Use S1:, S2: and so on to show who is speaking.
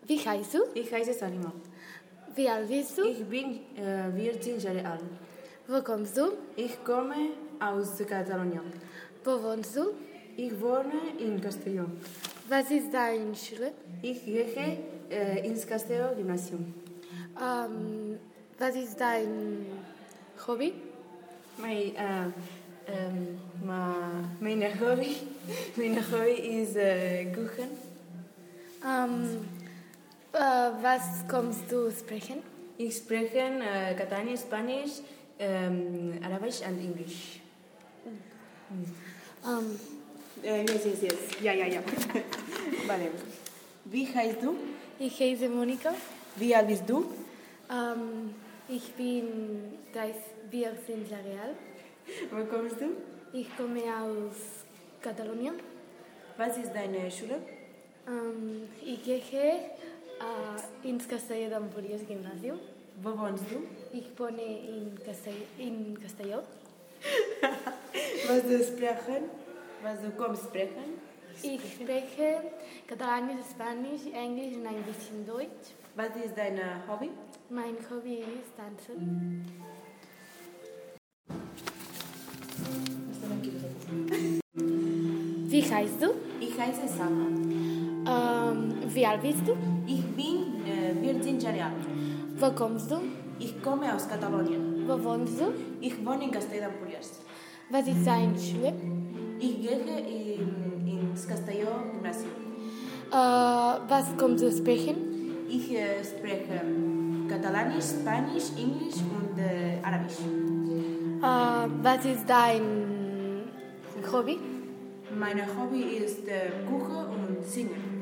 S1: Wie heißt du?
S2: Ich heiße Salima.
S1: Wie alt bist du?
S2: Ich bin 14 Jahre alt.
S1: Wo kommst du?
S2: Ich komme aus Katalonien.
S1: Wo wohnst du?
S2: Ich wohne in Castelló.
S1: Was ist deine Schule?
S2: Ich gehe ins Castelló Gymnasium.
S1: Was ist dein Hobby?
S2: Meine Hobby ist Kuchen.
S1: Was kommst du sprechen?
S2: Ich spreche Katalanisch, Spanisch, Arabisch und Englisch. Yes. Ja. Vale. Wie heißt du?
S1: Ich heiße Monika.
S2: Wie alt bist du?
S1: Ich bin 14 Jahre alt.
S2: Wo kommst du?
S1: Ich komme aus Katalonien.
S2: Was ist deine Schule?
S1: Ich gehe ins Castelló d'Empúries Gymnasium.
S2: Wo wohnst du?
S1: Ich wohne in Castelló.
S2: Was du sprechen? Was du kommst sprechen?
S1: Ich spreche Katalanisch, Spanisch, Englisch und ein bisschen Deutsch.
S2: Was ist dein Hobby?
S1: Mein Hobby ist Tanzen. Wie heißt du?
S2: Ich heiße Sama.
S1: Wie alt bist du?
S2: Ich bin 14 Jahre alt.
S1: Wo kommst du?
S2: Ich komme aus Katalonien.
S1: Wo wohnst du?
S2: Ich wohne in Castelló d'Empúries.
S1: Was ist deine Schule?
S2: Ich gehe ins Castelló Gymnasium.
S1: Was kommst du sprechen?
S2: Ich spreche Katalanisch, Spanisch, Englisch und Arabisch.
S1: Was ist dein Hobby?
S2: Mein Hobby ist Kuchen und Singen.